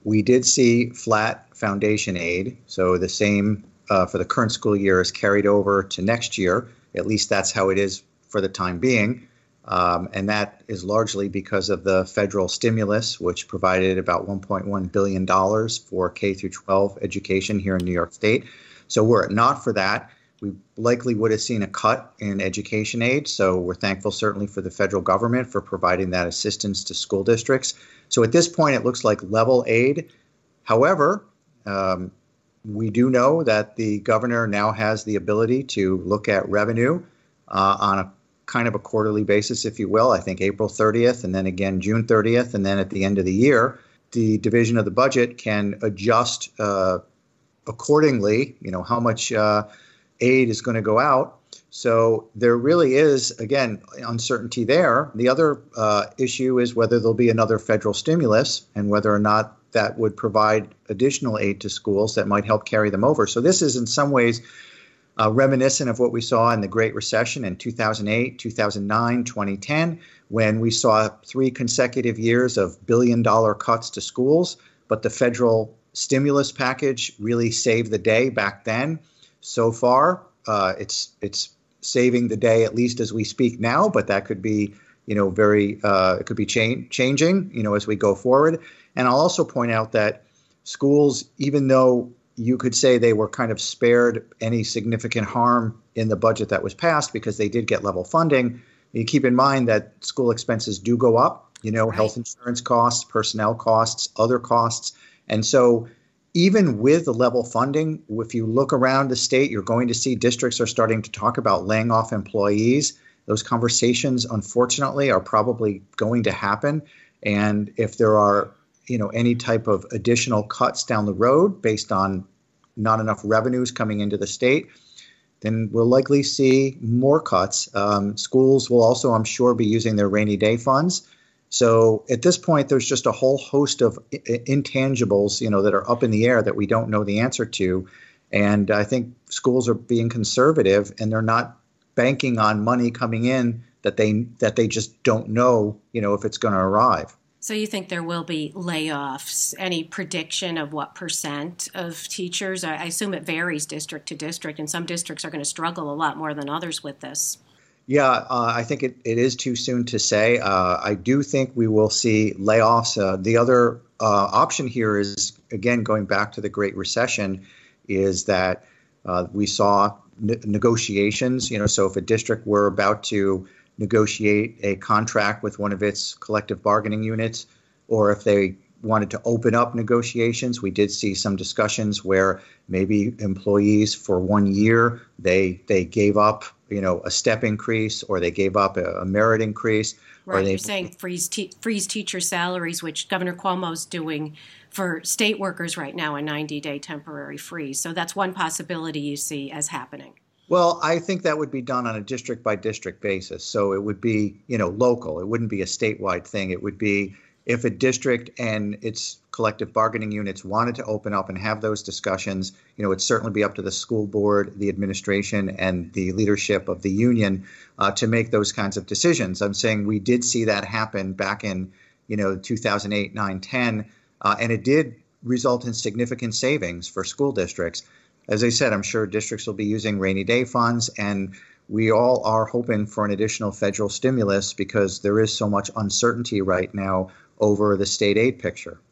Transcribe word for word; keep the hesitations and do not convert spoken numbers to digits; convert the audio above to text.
We did see flat foundation aid, so the same uh, for the current school year is carried over to next year. At least that's how it is for the time being. Um, and that is largely because of the federal stimulus, which provided about one point one billion dollars for K through twelve education here in New York State. So were it not for that, we likely would have seen a cut in education aid. So we're thankful certainly for the federal government for providing that assistance to school districts. So at this point, it looks like level aid. However, um, we do know that the governor now has the ability to look at revenue uh, on a kind of a quarterly basis, if you will. I think April thirtieth and then again June thirtieth. And then at the end of the year, the division of the budget can adjust uh, accordingly, you know, how much uh, aid is going to go out. So there really is, again, uncertainty there. The other uh, issue is whether there'll be another federal stimulus and whether or not that would provide additional aid to schools that might help carry them over. So this is in some ways uh, reminiscent of what we saw in the Great Recession in two thousand eight, two thousand nine, twenty ten, when we saw three consecutive years of billion dollar cuts to schools, but the federal stimulus package really saved the day back then. So far, uh, it's it's saving the day, at least as we speak now, but that could be, you know, very, uh, it could be cha- changing, you know, as we go forward. And I'll also point out that schools, even though you could say they were kind of spared any significant harm in the budget that was passed because they did get level funding, you keep in mind that school expenses do go up, you know, right. Health insurance costs, personnel costs, other costs. And so even with the level funding, if you look around the state, you're going to see districts are starting to talk about laying off employees. Those conversations, unfortunately, are probably going to happen. And if there are, you know, any type of additional cuts down the road based on not enough revenues coming into the state, then we'll likely see more cuts. Um, schools will also, I'm sure, be using their rainy day funds. So at this point, there's just a whole host of intangibles, you know, that are up in the air that we don't know the answer to. And I think schools are being conservative and they're not banking on money coming in that they that they just don't know, you know, if it's going to arrive. So you think there will be layoffs? Any prediction of what percent of teachers? I assume it varies district to district, and some districts are going to struggle a lot more than others with this. Yeah, uh, I think it, it is too soon to say. Uh, I do think we will see layoffs. Uh, the other uh, option here is, again, going back to the Great Recession, is that uh, we saw ne- negotiations. You know, so if a district were about to negotiate a contract with one of its collective bargaining units, or if they wanted to open up negotiations, we did see some discussions where maybe employees for one year, they they gave up, you know, a step increase, or they gave up a, a merit increase. Right, or they, you're saying freeze te- freeze teacher salaries, which Governor Cuomo's doing for state workers right now, a ninety-day temporary freeze. So that's one possibility you see as happening. Well, I think that would be done on a district by district basis. So it would be, you know, local. It wouldn't be a statewide thing. It would be if a district and its collective bargaining units wanted to open up and have those discussions, you know, it'd certainly be up to the school board, the administration, and the leadership of the union uh, to make those kinds of decisions. I'm saying we did see that happen back in, you know, two thousand eight, nine, ten, uh, and it did result in significant savings for school districts. As I said, I'm sure districts will be using rainy day funds, and we all are hoping for an additional federal stimulus because there is so much uncertainty right now over the state aid picture.